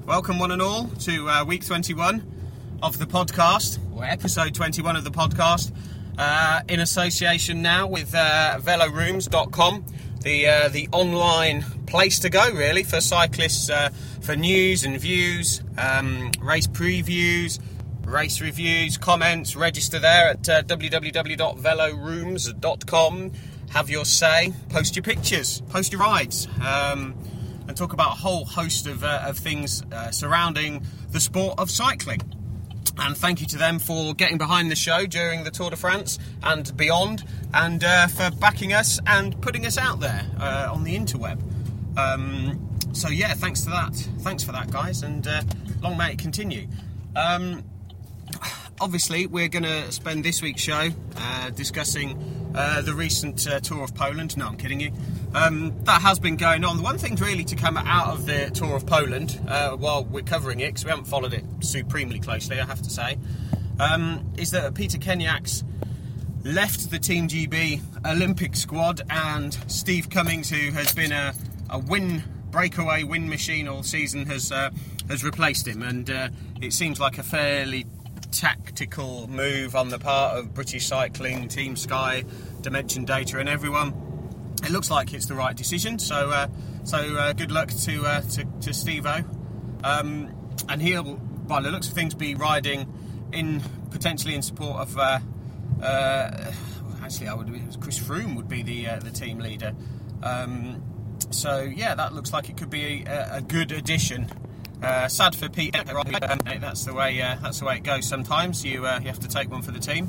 Welcome one and all to week 21 of the podcast, or episode 21 of the podcast, in association now with velorooms.com, the online place to go really for cyclists, for news and views, race previews, race reviews, comments. Register there at www.velorooms.com. Have your say, post your pictures, post your rides, and talk about a whole host of things surrounding the sport of cycling. And thank you to them for getting behind the show during the Tour de France and beyond, and for backing us and putting us out there on the interweb. So yeah, thanks for that, guys, and long may it continue. Obviously, we're going to spend this week's show discussing the recent Tour of Poland. No, I'm kidding you. That has been going on. The one thing really to come out of the Tour of Poland, while we're covering it, because we haven't followed it supremely closely, I have to say, is that Peter Kenyak's left the Team GB Olympic squad, and Steve Cummings, who has been a breakaway win machine all season, has replaced him. And it seems like a fairly tactical move on the part of British Cycling, Team Sky, Dimension Data and everyone. It looks like it's the right decision, so good luck to Steve-O. And he'll, by the looks of things, be riding potentially in support of Chris Froome would be the team leader. So yeah, that looks like it could be a good addition. Sad for Pete. That's the way it goes. Sometimes you have to take one for the team.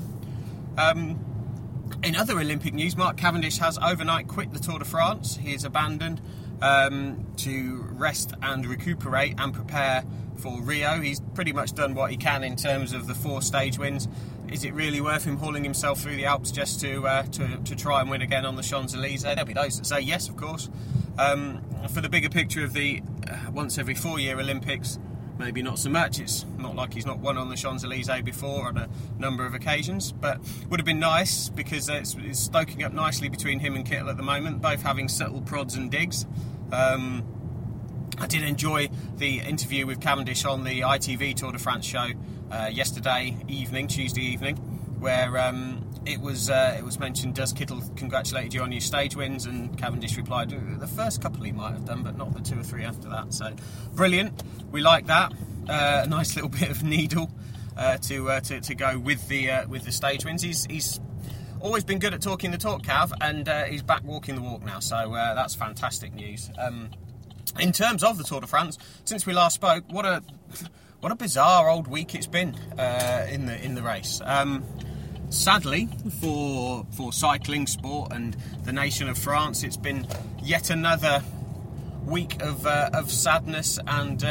In other Olympic news, Mark Cavendish has overnight quit the Tour de France. He has abandoned to rest and recuperate and prepare for Rio. He's pretty much done what he can in terms of the 4 stage wins. Is it really worth him hauling himself through the Alps just to try and win again on the Champs-Elysees? There'll be those that say yes, of course. For the bigger picture of the once every 4-year Olympics, maybe not so much. It's not like he's not won on the Champs-Elysees before on a number of occasions, but would have been nice because it's stoking up nicely between him and Kittel at the moment, both having subtle prods and digs. I did enjoy the interview with Cavendish on the ITV Tour de France show Tuesday evening, where it was mentioned, does Kittel congratulated you on your stage wins? And Cavendish replied, the first couple he might have done, but not the 2 or 3 after that. So brilliant, we like that. A nice little bit of needle to go with the stage wins. He's always been good at talking the talk, Cav, and he's back walking the walk now. So that's fantastic news. In terms of the Tour de France, since we last spoke, what a bizarre old week it's been in the race. Sadly, for cycling sport and the nation of France, it's been yet another week of sadness and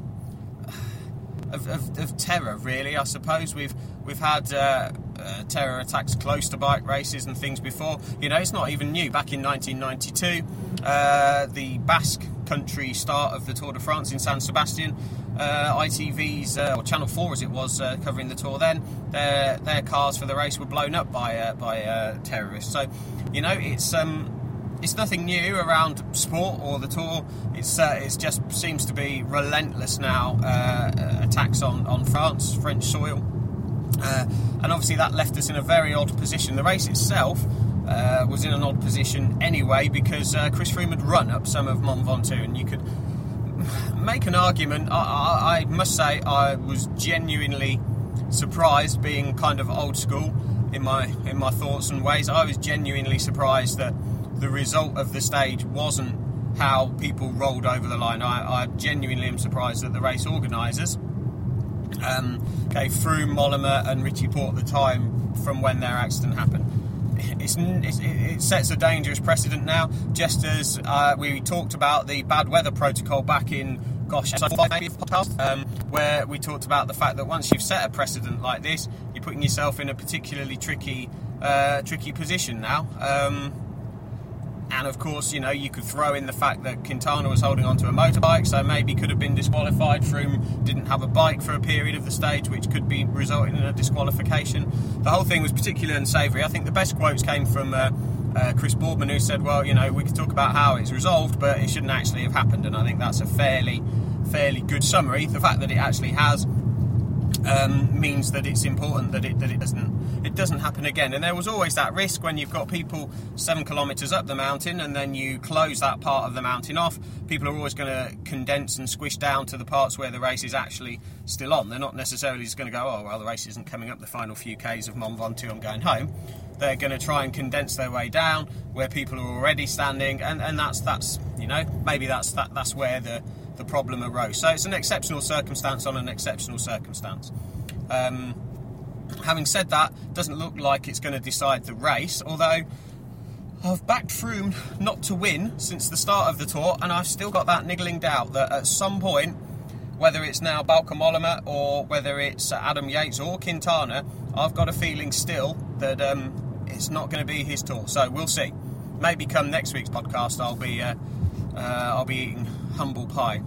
of terror. Really, I suppose we've had terror attacks close to bike races and things before. You know, it's not even new. Back in 1992, the Basque Country start of the Tour de France in San Sebastian. ITV's or Channel 4 as it was covering the tour then, their cars for the race were blown up by terrorists. So you know, it's nothing new around sport or the tour. It's just seems to be relentless now, attacks on French soil, and obviously that left us in a very odd position. The race itself was in an odd position anyway, because Chris Froome had run up some of Mont Ventoux, and you could make an argument. I must say I was genuinely surprised, being kind of old school in my thoughts and ways. I was genuinely surprised that the result of the stage wasn't how people rolled over the line. I genuinely am surprised that the race organisers gave Froome, Mollema and Richie Porte the time from when their accident happened. It sets a dangerous precedent now, just as we talked about the bad weather protocol back in, where we talked about the fact that once you've set a precedent like this, you're putting yourself in a particularly tricky position now. And of course, you know, you could throw in the fact that Quintana was holding onto a motorbike, so maybe could have been disqualified. Froome didn't have a bike for a period of the stage, which could be resulting in a disqualification. The whole thing was particularly unsavoury. I think the best quotes came from Chris Boardman, who said, well, you know, we could talk about how it's resolved, but it shouldn't actually have happened. And I think that's a fairly fairly good summary. The fact that it actually has means that it's important that it doesn't happen again. And there was always that risk when you've got people 7 kilometres up the mountain and then you close that part of the mountain off. People are always going to condense and squish down to the parts where the race is actually still on. They're not necessarily just going to go, oh well, the race isn't coming up the final few Ks of Mont Ventoux, I'm going home. They're going to try and condense their way down where people are already standing, and that's maybe that's where the problem arose. So it's an exceptional circumstance on an exceptional circumstance. Having said that, doesn't look like it's going to decide the race, although I've backed Froome not to win since the start of the Tour, and I've still got that niggling doubt that at some point, whether it's now Bauke Mollema or whether it's Adam Yates or Quintana, I've got a feeling still that it's not going to be his Tour. So we'll see. Maybe come next week's podcast I'll be eating humble pie.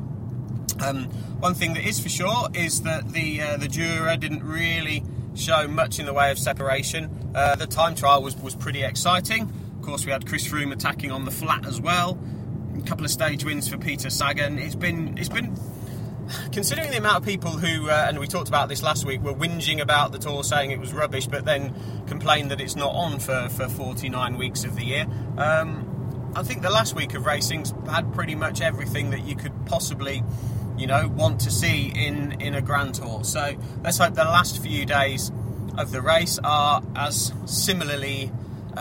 One thing that is for sure is that the Jura didn't really show much in the way of separation. The time trial was pretty exciting. Of course, we had Chris Froome attacking on the flat as well. A couple of stage wins for Peter Sagan. It's been considering the amount of people who, and we talked about this last week, were whinging about the Tour, saying it was rubbish, but then complained that it's not on for 49 weeks of the year. I think the last week of racing's had pretty much everything that you could possibly, want to see in a Grand Tour. So let's hope the last few days of the race are as similarly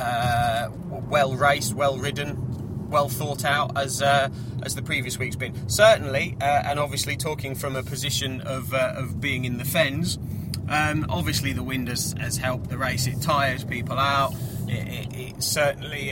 well raced, well ridden, well thought out as the previous week's been. Certainly, and obviously talking from a position of being in the fens, obviously the wind has helped the race. It tires people out. It certainly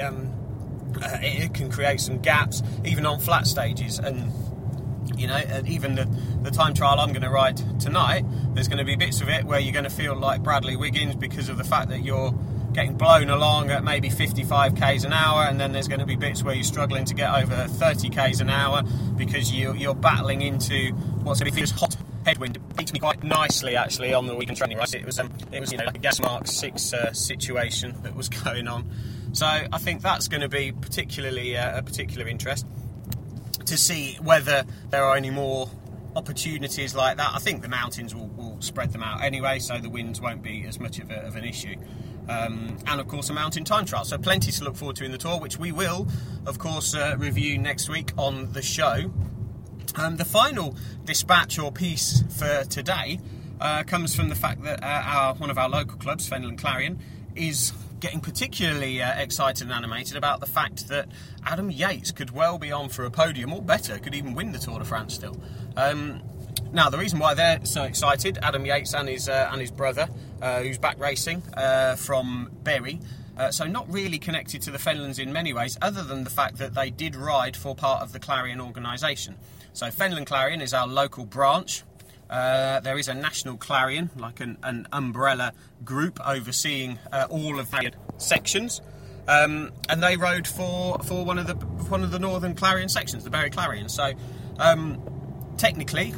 it can create some gaps, even on flat stages. And even the time trial I'm going to ride tonight, there's going to be bits of it where you're going to feel like Bradley Wiggins because of the fact that you're getting blown along at maybe 55 k's an hour, and then there's going to be bits where you're struggling to get over 30 k's an hour because you're battling into what's going to be this hot headwind. It beats me quite nicely actually on the weekend training race. It was like a gas mark 6 situation that was going on. So I think that's going to be particularly a particular interest to see whether there are any more opportunities like that. I think the mountains will spread them out anyway, so the winds won't be as much of an issue. And of course a mountain time trial, so plenty to look forward to in the Tour, which we will of course review next week on the show. The final dispatch or piece for today comes from the fact that one of our local clubs, Fenland Clarion, is getting particularly excited and animated about the fact that Adam Yates could well be on for a podium, or better, could even win the Tour de France still. Now, the reason why they're so excited, Adam Yates and his brother, who's back racing from Berry, so not really connected to the Fenlands in many ways, other than the fact that they did ride for part of the Clarion organisation. So Fenland Clarion is our local branch. There is a national Clarion, like an umbrella group overseeing all of the sections, and they rode for one of the northern Clarion sections, the Berry Clarion. So technically,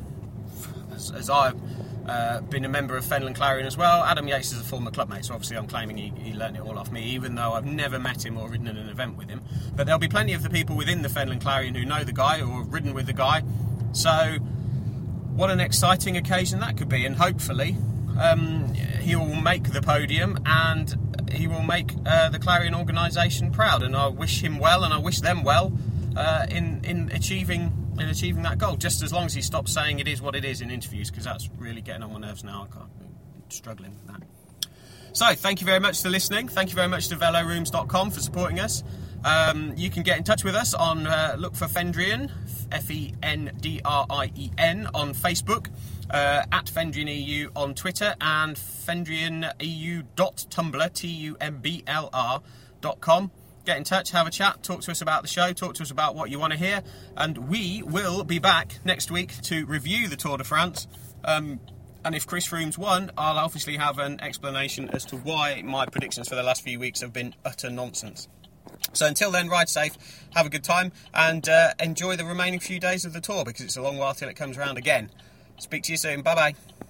as I've been a member of Fenland Clarion as well, Adam Yates is a former clubmate, so obviously I'm claiming he learned it all off me, even though I've never met him or ridden in an event with him. But there'll be plenty of the people within the Fenland Clarion who know the guy or have ridden with the guy. So what an exciting occasion that could be, and hopefully he will make the podium and he will make the Clarion organisation proud, and I wish him well and I wish them well in achieving that goal, just as long as he stops saying it is what it is in interviews, because that's really getting on my nerves now. I'm struggling with that. So thank you very much for listening. Thank you very much to velorooms.com for supporting us. You can get in touch with us on look for Fendrian, Fendrien on Facebook, at FendrianEU on Twitter, and FendrianEU.tumblr, TUMBLR.com. Get in touch, have a chat, talk to us about the show, talk to us about what you want to hear, and we will be back next week to review the Tour de France. And if Chris Froome's won, I'll obviously have an explanation as to why my predictions for the last few weeks have been utter nonsense. So until then, ride safe, have a good time, and enjoy the remaining few days of the Tour, because it's a long while till it comes around again. Speak to you soon. Bye-bye.